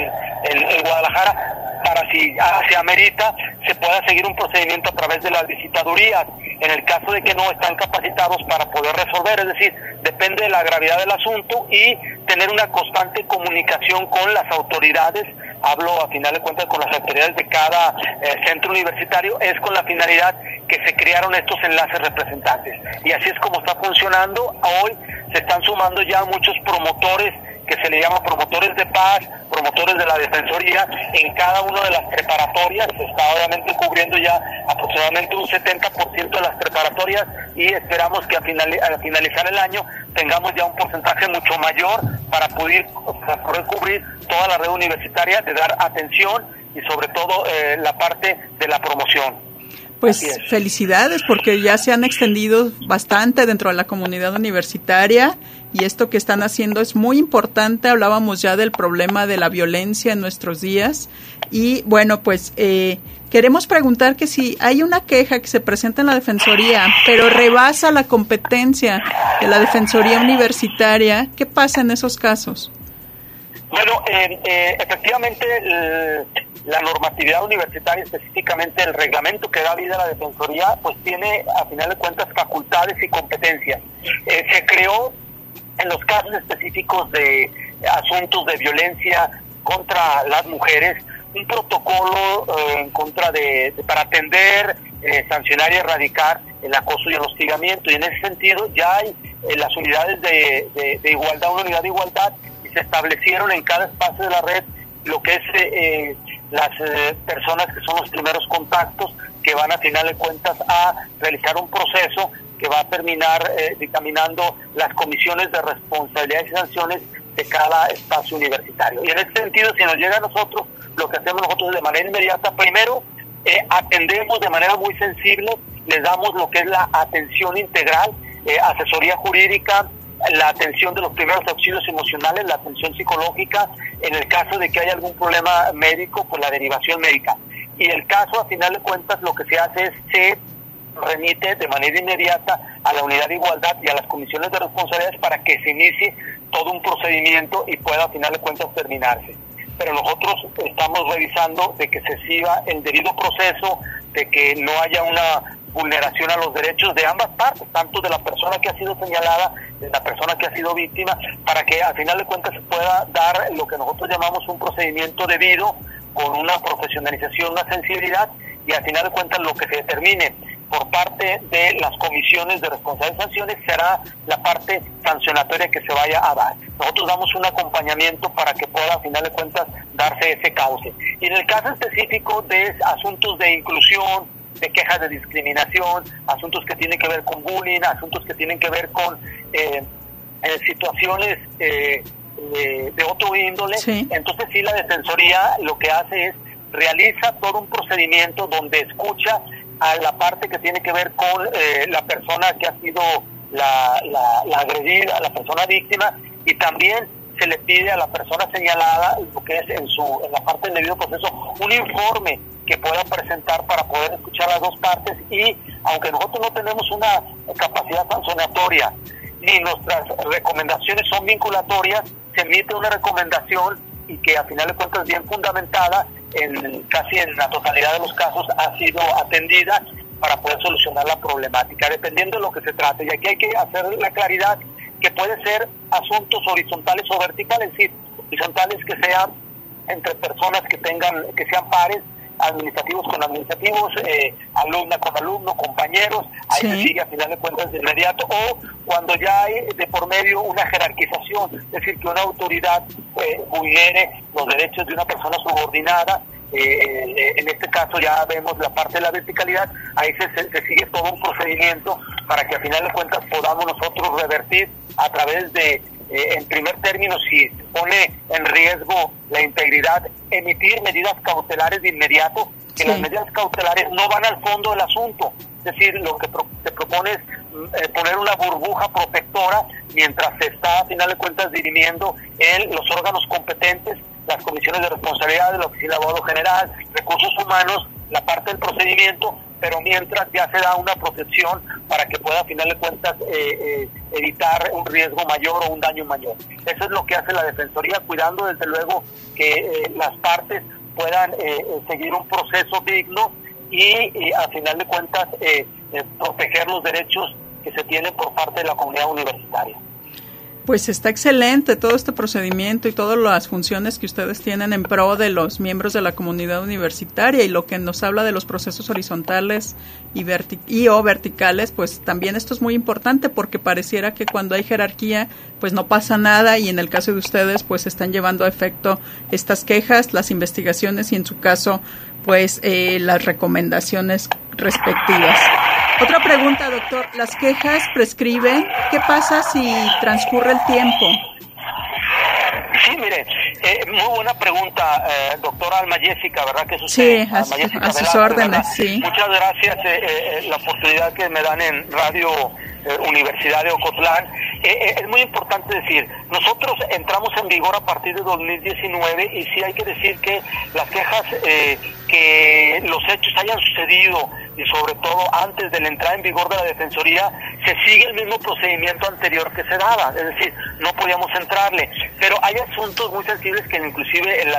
en Guadalajara, para si se amerita se pueda seguir un procedimiento a través de las visitadurías en el caso de que no están capacitados para poder resolver. Es decir, depende de la gravedad del asunto y tener una constante comunicación con las autoridades. Hablo a final de cuentas con las autoridades de cada centro universitario, es con la finalidad que se crearon estos enlaces representantes, y así es como está funcionando. Hoy se están sumando ya muchos promotores, que se le llama promotores de paz, promotores de la Defensoría, en cada una de las preparatorias. Se está obviamente cubriendo ya aproximadamente un 70% de las preparatorias, y esperamos que al finalizar el año tengamos ya un porcentaje mucho mayor para poder cubrir toda la red universitaria, de dar atención y sobre todo la parte de la promoción.
Pues felicidades, porque ya se han extendido bastante dentro de la comunidad universitaria, y esto que están haciendo es muy importante. Hablábamos ya del problema de la violencia en nuestros días, y bueno, pues queremos preguntar que si hay una queja que se presenta en la Defensoría, pero rebasa la competencia de la Defensoría Universitaria, ¿qué pasa en esos casos?
Bueno, efectivamente la normatividad universitaria, específicamente el reglamento que da vida a la Defensoría, pues tiene a final de cuentas facultades y competencias. Se creó en los casos específicos de asuntos de violencia contra las mujeres un protocolo en contra para atender, sancionar y erradicar el acoso y el hostigamiento, y en ese sentido ya hay las unidades de igualdad, una unidad de igualdad, y se establecieron en cada espacio de la red lo que es las personas que son los primeros contactos, que van a final de cuentas a realizar un proceso que va a terminar dictaminando las comisiones de responsabilidades y sanciones de cada espacio universitario. Y en ese sentido, si nos llega a nosotros, lo que hacemos nosotros de manera inmediata, primero atendemos de manera muy sensible, les damos lo que es la atención integral, asesoría jurídica, la atención de los primeros auxilios emocionales, la atención psicológica, en el caso de que haya algún problema médico, pues la derivación médica. Y el caso, a final de cuentas, lo que se hace es se remite de manera inmediata a la unidad de igualdad y a las comisiones de responsabilidades para que se inicie todo un procedimiento y pueda, a final de cuentas, terminarse. Pero nosotros estamos revisando de que se siga el debido proceso, de que no haya una vulneración a los derechos de ambas partes, tanto de la persona que ha sido señalada, de la persona que ha sido víctima, para que al final de cuentas se pueda dar lo que nosotros llamamos un procedimiento debido, con una profesionalización, una sensibilidad, y al final de cuentas lo que se determine por parte de las comisiones de responsabilidades y sanciones será la parte sancionatoria que se vaya a dar. Nosotros damos un acompañamiento para que pueda, a final de cuentas, darse ese cauce. Y en el caso específico de asuntos de inclusión, de quejas de discriminación, asuntos que tienen que ver con bullying, asuntos que tienen que ver con situaciones de otro índole, sí. Entonces sí, la Defensoría lo que hace es realiza todo un procedimiento donde escucha a la parte que tiene que ver con la persona que ha sido la agredida, la persona víctima, y también se le pide a la persona señalada, lo que es en la parte del debido proceso, un informe que puedan presentar para poder escuchar las dos partes. Y aunque nosotros no tenemos una capacidad sancionatoria ni nuestras recomendaciones son vinculatorias, se emite una recomendación y que a final de cuentas bien fundamentada, casi en la totalidad de los casos ha sido atendida para poder solucionar la problemática, dependiendo de lo que se trate. Y aquí hay que hacer la claridad que puede ser asuntos horizontales o verticales, es decir, horizontales que sean entre personas que sean pares, administrativos con administrativos, alumna con alumno, compañeros, ahí se sigue a final de cuentas de inmediato, o cuando ya hay de por medio una jerarquización, es decir, que una autoridad vulnere los derechos de una persona subordinada. En este caso ya vemos la parte de la verticalidad, ahí se sigue todo un procedimiento para que a final de cuentas podamos nosotros revertir a través de, en primer término, si pone en riesgo la integridad, emitir medidas cautelares de inmediato, que las medidas cautelares no van al fondo del asunto, es decir, lo que se propone es poner una burbuja protectora mientras se está a final de cuentas dirimiendo en los órganos competentes, las comisiones de responsabilidad de la Oficina de Abogado General, Recursos Humanos, la parte del procedimiento, pero mientras ya se da una protección para que pueda a final de cuentas evitar un riesgo mayor o un daño mayor. Eso es lo que hace la Defensoría, cuidando desde luego que las partes puedan seguir un proceso digno y a final de cuentas proteger los derechos que se tienen por parte de la comunidad universitaria.
Pues está excelente todo este procedimiento y todas las funciones que ustedes tienen en pro de los miembros de la comunidad universitaria, y lo que nos habla de los procesos horizontales y o verticales, pues también esto es muy importante, porque pareciera que cuando hay jerarquía pues no pasa nada, y en el caso de ustedes pues están llevando a efecto estas quejas, las investigaciones y en su caso pues las recomendaciones respectivas. Otra pregunta, doctor. ¿Las quejas prescriben? ¿Qué pasa si transcurre el tiempo?
Sí, mire, muy buena pregunta, doctora Alma Jessica, ¿verdad que es usted?
Sí, a sus órdenes, sí.
Muchas gracias, la oportunidad que me dan en Radio Universidad de Ocotlán. Es muy importante decir, nosotros entramos en vigor a partir de 2019 y sí hay que decir que las quejas, que los hechos hayan sucedido y sobre todo antes de la entrada en vigor de la Defensoría, se sigue el mismo procedimiento anterior que se daba, es decir, no podíamos entrarle, pero hay asuntos muy sensibles que inclusive en la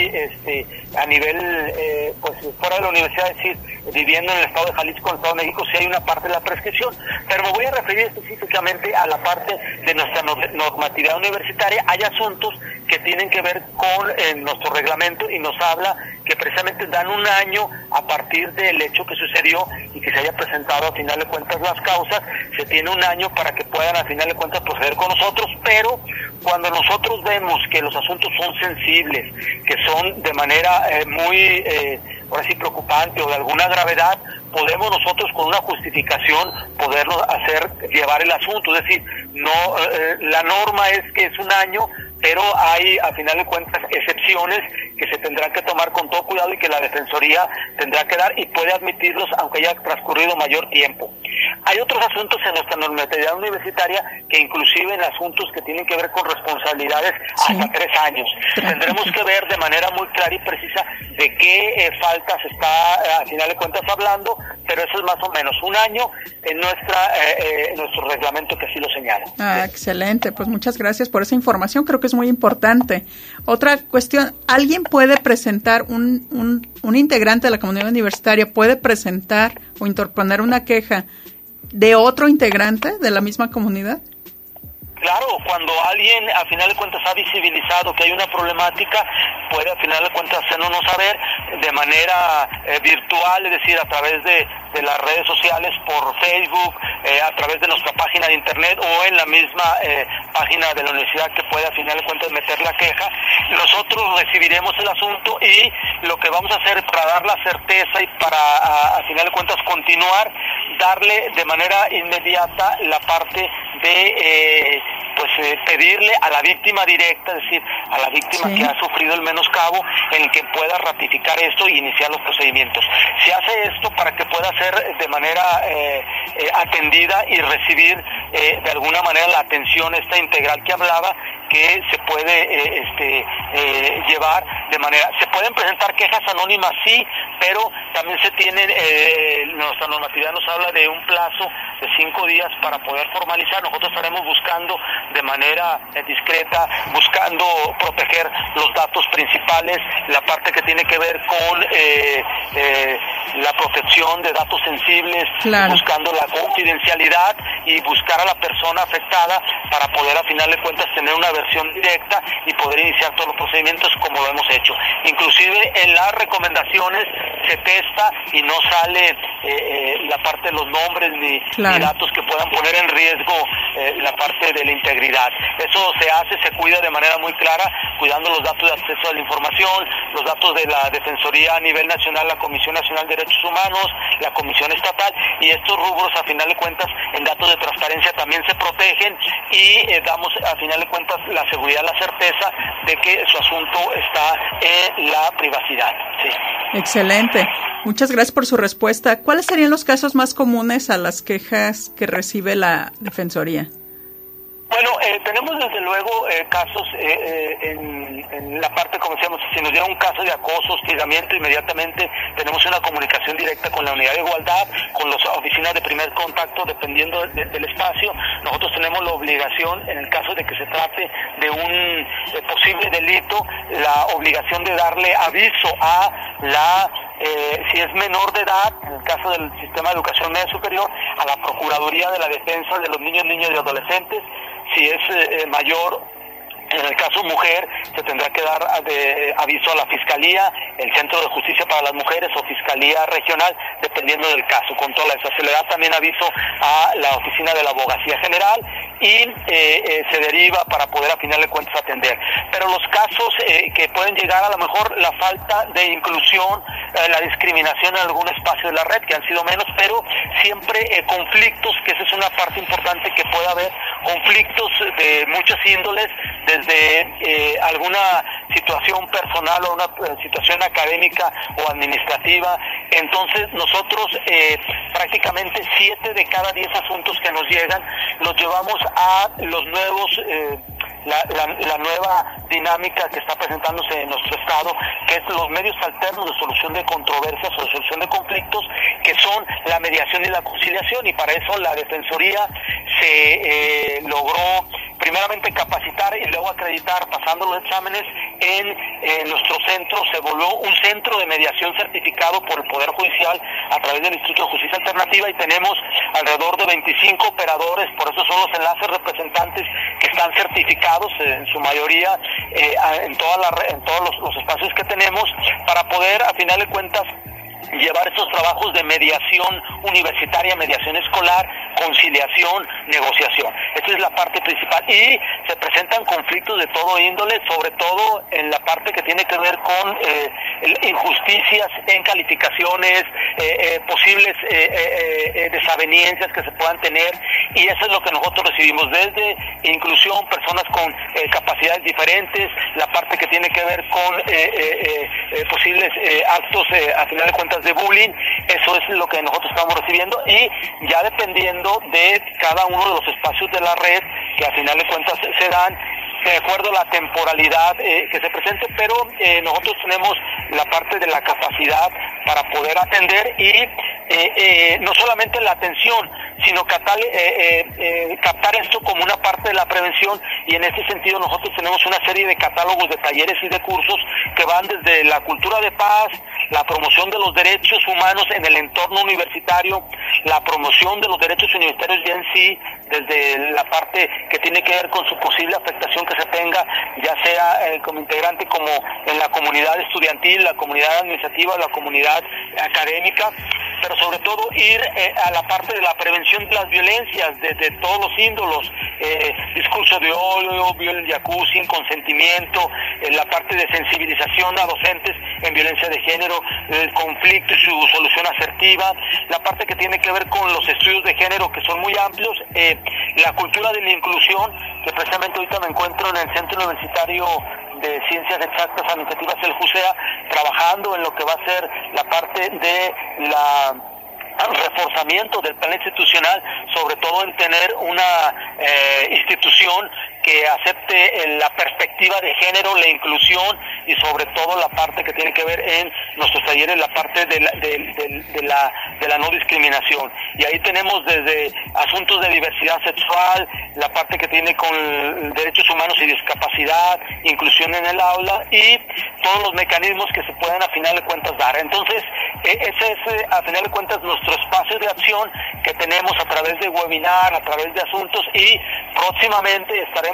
ley a nivel pues fuera de la universidad, es decir, viviendo en el estado de Jalisco, en el estado de México, sí hay una parte de la prescripción, pero me voy a referir específicamente a la parte de nuestra normatividad universitaria. Hay asuntos que tienen que ver con nuestro reglamento y nos habla que precisamente dan un año a partir del hecho que sucedió y que se haya presentado a final de cuentas las causas, se tiene un año para que puedan a final de cuentas proceder con nosotros, pero cuando nosotros vemos que los asuntos son sensibles, que son de manera muy, por así preocupante o de alguna gravedad, podemos nosotros con una justificación poderlo llevar el asunto, es decir, no la norma es que es un año, pero hay a final de cuentas excepciones que se tendrán que tomar con todo cuidado y que la Defensoría tendrá que dar y puede admitirlos aunque haya transcurrido mayor tiempo. Hay otros asuntos en nuestra normatividad universitaria que inclusive en asuntos que tienen que ver con responsabilidades hasta 3 años. Tendremos que ver de manera muy clara y precisa de qué faltas está a final de cuentas hablando, pero eso es más o menos un año en nuestro reglamento que así lo señala.
Excelente, pues muchas gracias por esa información, creo que es muy importante. Otra cuestión, ¿alguien puede presentar, un integrante de la comunidad universitaria puede presentar o interponer una queja de otro integrante de la misma comunidad?
Claro, cuando alguien a final de cuentas ha visibilizado que hay una problemática, puede a final de cuentas hacernos saber de manera virtual, es decir, a través de las redes sociales, por Facebook, a través de nuestra página de internet o en la misma página de la universidad que puede a final de cuentas meter la queja. Nosotros recibiremos el asunto y lo que vamos a hacer para dar la certeza y para a final de cuentas continuar, darle de manera inmediata la parte de pedirle a la víctima directa, es decir, a la víctima que ha sufrido el menoscabo, en que pueda ratificar esto y iniciar los procedimientos. Se hace esto para que pueda ser de manera atendida y recibir de alguna manera la atención esta integral que hablaba, que se puede llevar de manera... Se pueden presentar quejas anónimas, sí, pero también se tienen... nuestra normatividad nos habla de un plazo de 5 días para poder formalizar. Nosotros estaremos buscando de manera discreta, buscando proteger los datos principales, la parte que tiene que ver con la protección de datos sensibles, buscando la confidencialidad y buscar a la persona afectada para poder a final de cuentas tener una versión directa y poder iniciar todos los procedimientos como lo hemos hecho. Inclusive en las recomendaciones se testa y no sale la parte de los nombres ni datos que puedan poner en riesgo la parte de la integridad. Eso se cuida de manera muy clara, cuidando los datos de acceso a la información, los datos de la Defensoría a nivel nacional, la Comisión Nacional de Derechos Humanos, la Comisión Estatal, y estos rubros, a final de cuentas, en datos de transparencia también se protegen y damos, a final de cuentas, la seguridad, la certeza de que su asunto está en la privacidad. Sí.
Excelente. Muchas gracias por su respuesta. ¿Cuáles serían los casos más comunes a las quejas que recibe la Defensoría?
Bueno, tenemos desde luego casos en la parte, como decíamos, si nos diera un caso de acoso, hostigamiento, inmediatamente tenemos una comunicación directa con la Unidad de Igualdad, con las oficinas de primer contacto, dependiendo del espacio. Nosotros tenemos la obligación, en el caso de que se trate de un posible delito, la obligación de darle aviso a si es menor de edad, en el caso del Sistema de Educación Media Superior, a la Procuraduría de la Defensa de los Niños, Niñas y Adolescentes. Si es mayor, en el caso mujer, se tendrá que dar aviso a la Fiscalía, el Centro de Justicia para las Mujeres o Fiscalía Regional, dependiendo del caso. Con toda esa se le da también aviso a la Oficina de la Abogacía General y se deriva para poder, a final de cuentas, atender. Pero los casos que pueden llegar, a lo mejor la falta de inclusión, la discriminación en algún espacio de la red, que han sido menos, pero siempre conflictos, que esa es una parte importante, que puede haber conflictos de muchas índoles, desde alguna situación personal o una situación académica o administrativa. Entonces nosotros prácticamente 7 de cada 10 asuntos que nos llegan los llevamos a los nuevos la nueva dinámica que está presentándose en nuestro estado, que es los medios alternos de solución de controversias o de solución de conflictos, que son la mediación y la conciliación, y para eso la Defensoría se logró primeramente capacitar y luego acreditar, pasando los exámenes en nuestro centro. Se volvió un centro de mediación certificado por el Poder Judicial a través del Instituto de Justicia Alternativa, y tenemos alrededor de 25 operadores, por eso son los enlaces representantes que están certificados en su mayoría en todos los espacios que tenemos, para poder, a final de cuentas, llevar estos trabajos de mediación universitaria, mediación escolar, conciliación, negociación. Esa es la parte principal, y se presentan conflictos de todo índole, sobre todo en la parte que tiene que ver con injusticias en calificaciones, posibles desavenencias que se puedan tener, y eso es lo que nosotros recibimos, desde inclusión, personas con capacidades diferentes, la parte que tiene que ver con posibles actos, a final de cuentas, de bullying. Eso es lo que nosotros estamos recibiendo, y ya dependiendo de cada uno de los espacios de la red, que a final de cuentas se dan de acuerdo a la temporalidad que se presente, pero nosotros tenemos la parte de la capacidad para poder atender, y no solamente la atención, sino captar esto como una parte de la prevención, y en este sentido nosotros tenemos una serie de catálogos de talleres y de cursos que van desde la cultura de paz, la promoción de los derechos humanos en el entorno universitario, la promoción de los derechos universitarios ya en sí, desde la parte que tiene que ver con su posible afectación que se tenga, ya sea como integrante como en la comunidad estudiantil, la comunidad administrativa, la comunidad académica, pero sobre todo ir a la parte de la prevención de las violencias de todos los índolos, discurso de odio, violencia, sin consentimiento, la parte de sensibilización a docentes en violencia de género, el conflicto y su solución asertiva, la parte que tiene que ver con los estudios de género, que son muy amplios, la cultura de la inclusión, que precisamente ahorita me encuentro en el Centro Universitario de Ciencias Exactas Administrativas, el JUSEA, trabajando en lo que va a ser la parte de reforzamiento del plan institucional, sobre todo en tener una institución que acepte la perspectiva de género, la inclusión, y sobre todo la parte que tiene que ver en nuestros talleres, la parte de la no discriminación. Y ahí tenemos desde asuntos de diversidad sexual, la parte que tiene con derechos humanos y discapacidad, inclusión en el aula, y todos los mecanismos que se pueden, a final de cuentas, dar. Entonces, ese es, a final de cuentas, nuestro espacio de acción que tenemos a través de webinar, a través de asuntos, y próximamente estaremos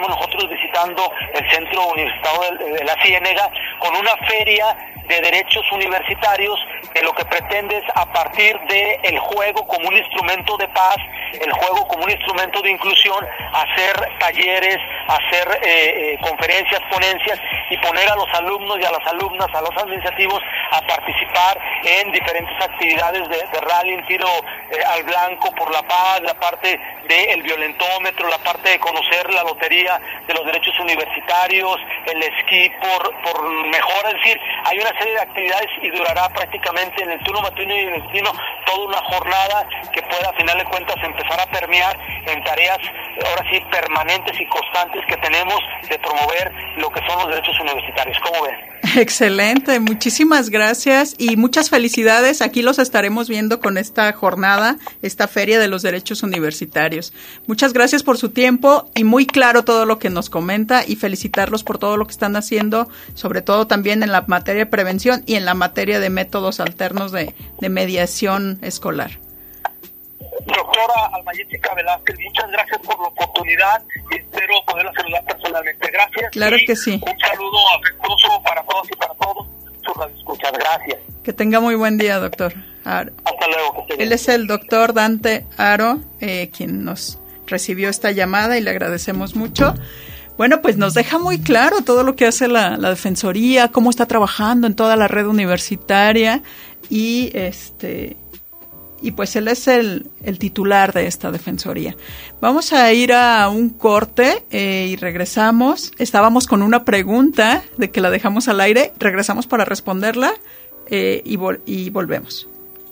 estamos nosotros visitando el Centro Universitario de la Ciénega con una feria de derechos universitarios que lo que pretende es, a partir del juego como un instrumento de paz, el juego como un instrumento de inclusión, hacer talleres, hacer conferencias, ponencias y poner a los alumnos y a las alumnas, a los administrativos a participar en diferentes actividades de rally, tiro al blanco por la paz, la parte del violentómetro, la parte de conocer la lotería de los derechos universitarios, el esquí por mejor, es decir, hay una serie de actividades y durará prácticamente en el turno matutino y en el vespertino toda una jornada que pueda a final de cuentas empezar a permear en tareas ahora sí permanentes y constantes que tenemos de promover lo que son los derechos universitarios. ¿Cómo ven?
Excelente, muchísimas gracias y muchas felicidades. Aquí los estaremos viendo con esta jornada, esta Feria de los Derechos Universitarios. Muchas gracias por su tiempo y muy claro todo lo que nos comenta y felicitarlos por todo lo que están haciendo, sobre todo también en la materia de prevención y en la materia de métodos alternos de mediación escolar.
Doctora Alma Jessica Velázquez, muchas gracias por la oportunidad y espero poderla saludar personalmente. Gracias.
Claro que sí.
Un saludo afectuoso para todos y para todos sus radioescuchas. Gracias.
Que tenga muy buen día, doctor Aro.
Hasta luego.
Él es el doctor Dante Aro, quien nos recibió esta llamada y le agradecemos mucho. Bueno, pues nos deja muy claro todo lo que hace la Defensoría, cómo está trabajando en toda la red universitaria y pues él es el titular de esta Defensoría. Vamos a ir a un corte y regresamos. Estábamos con una pregunta de que la dejamos al aire. Regresamos para responderla y volvemos.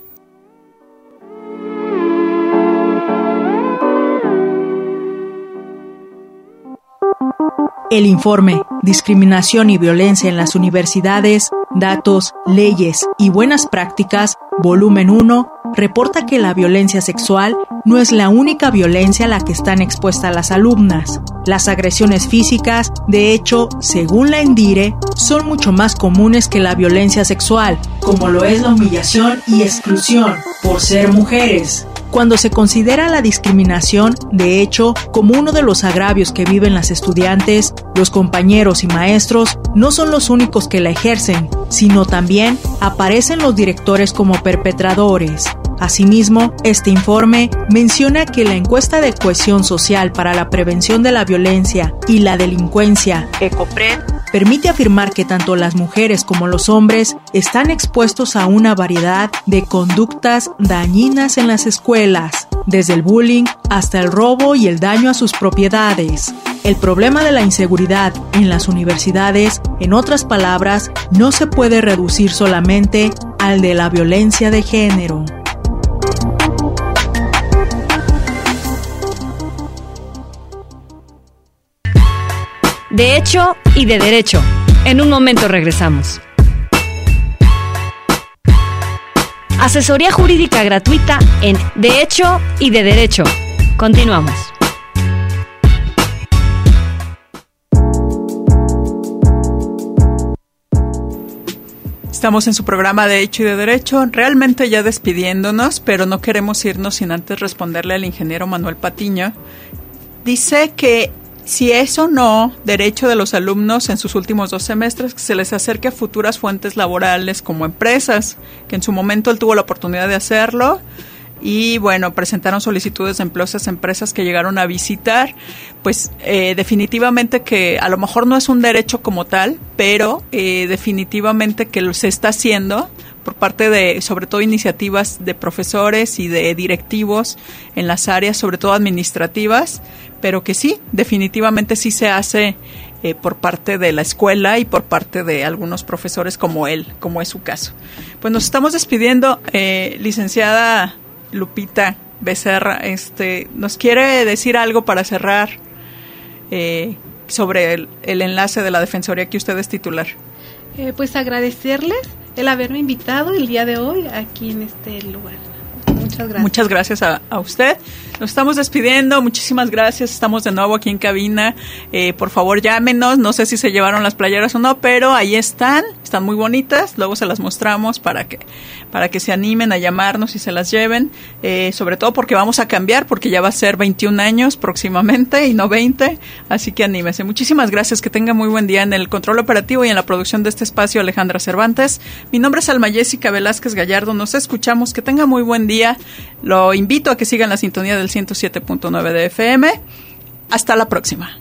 El informe Discriminación y Violencia en las Universidades, Datos, Leyes y Buenas Prácticas, volumen 1, reporta que la violencia sexual no es la única violencia a la que están expuestas las alumnas. Las agresiones físicas, de hecho, según la INDIRE, son mucho más comunes que la violencia sexual, como lo es la humillación y exclusión por ser mujeres. Cuando se considera la discriminación, de hecho, como uno de los agravios que viven las estudiantes, los compañeros y maestros no son los únicos que la ejercen, sino también aparecen los directores como perpetradores. Asimismo, este informe menciona que la encuesta de cohesión social para la prevención de la violencia y la delincuencia, ECOPRED, permite afirmar que tanto las mujeres como los hombres están expuestos a una variedad de conductas dañinas en las escuelas, desde el bullying hasta el robo y el daño a sus propiedades. El problema de la inseguridad en las universidades, en otras palabras, no se puede reducir solamente al de la violencia de género.
De hecho y de derecho. En un momento regresamos. Asesoría jurídica gratuita en De hecho y de derecho. Continuamos.
Estamos en su programa de Hecho y de Derecho, realmente ya despidiéndonos, pero no queremos irnos sin antes responderle al ingeniero Manuel Patiño. Dice que si es o no derecho de los alumnos en sus últimos 2 semestres que se les acerque a futuras fuentes laborales como empresas, que en su momento él tuvo la oportunidad de hacerlo y bueno, presentaron solicitudes de empleo a esas empresas que llegaron a visitar, pues definitivamente que a lo mejor no es un derecho como tal, pero definitivamente que se está haciendo por parte de, sobre todo, iniciativas de profesores y de directivos en las áreas, sobre todo administrativas, pero que sí, definitivamente sí se hace por parte de la escuela y por parte de algunos profesores como él, como es su caso. Pues nos estamos despidiendo, licenciada Lupita Becerra, ¿nos quiere decir algo para cerrar sobre el enlace de la Defensoría que usted es titular?
Pues agradecerles el haberme invitado el día de hoy aquí en este lugar. Muchas gracias. Muchas gracias
a usted. Nos estamos despidiendo. Muchísimas gracias. Estamos de nuevo aquí en cabina. Por favor, llámenos. No sé si se llevaron las playeras o no, pero ahí están Están muy bonitas, luego se las mostramos para que se animen a llamarnos y se las lleven, sobre todo porque vamos a cambiar, porque ya va a ser 21 años próximamente y no 20, así que anímese. Muchísimas gracias, que tenga muy buen día. En el control operativo y en la producción de este espacio, Alejandra Cervantes. Mi nombre es Alma Jessica Velázquez Gallardo, nos escuchamos, que tenga muy buen día. Lo invito a que sigan la sintonía del 107.9 de FM. Hasta la próxima.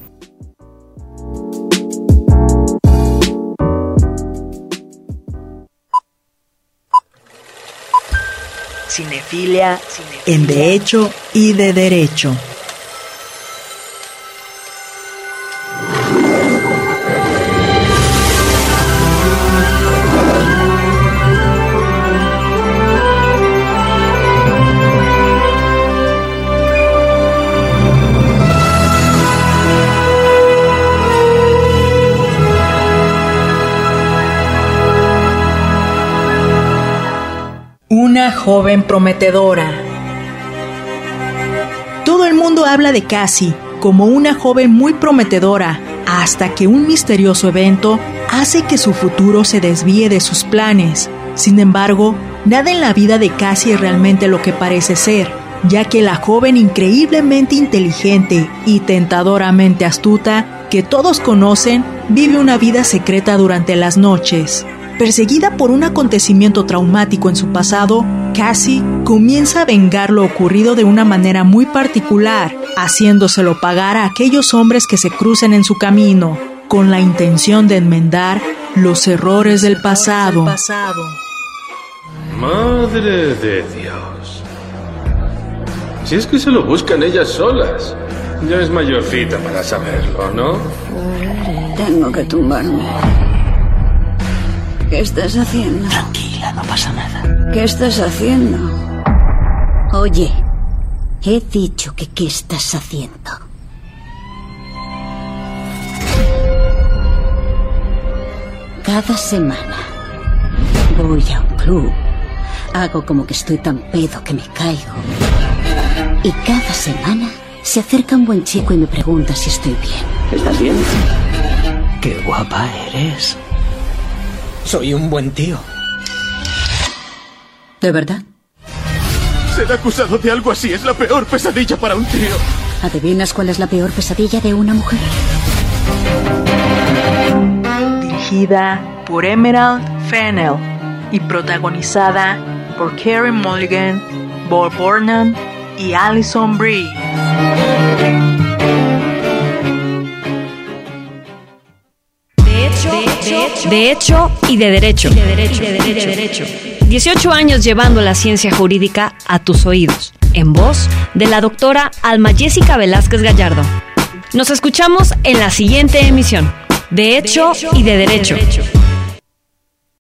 Cinefilia en De Hecho y de Derecho. Una joven prometedora. Todo el mundo habla de Cassie como una joven muy prometedora, hasta que un misterioso evento hace que su futuro se desvíe de sus planes. Sin embargo, nada en la vida de Cassie es realmente lo que parece ser, ya que la joven increíblemente inteligente y tentadoramente astuta que todos conocen vive una vida secreta durante las noches. Perseguida por un acontecimiento traumático en su pasado, Cassie comienza a vengar lo ocurrido de una manera muy particular, haciéndoselo pagar a aquellos hombres que se crucen en su camino, con la intención de enmendar los errores del pasado.
Madre de Dios. Si es que se lo buscan ellas solas. Ya es mayorcita para saberlo, ¿no?
Tengo que tumbarme. ¿Qué estás haciendo?
Tranquila, no pasa nada.
¿Qué estás haciendo? Oye, he dicho que ¿qué estás haciendo? Cada semana voy a un club, hago como que estoy tan pedo que me caigo. Y cada semana se acerca un buen chico y me pregunta si estoy bien.
¿Estás bien? Qué guapa eres. Soy un buen tío.
¿De verdad?
Ser acusado de algo así es la peor pesadilla para un tío.
¿Adivinas cuál es la peor pesadilla de una mujer?
Dirigida por Emerald Fennell y protagonizada por Carey Mulligan, Bo Burnham y Alison Brie.
De hecho y de derecho. 18 años llevando la ciencia jurídica a tus oídos, en voz de la doctora Alma Jessica Velázquez Gallardo. Nos escuchamos en la siguiente emisión. De hecho y de derecho.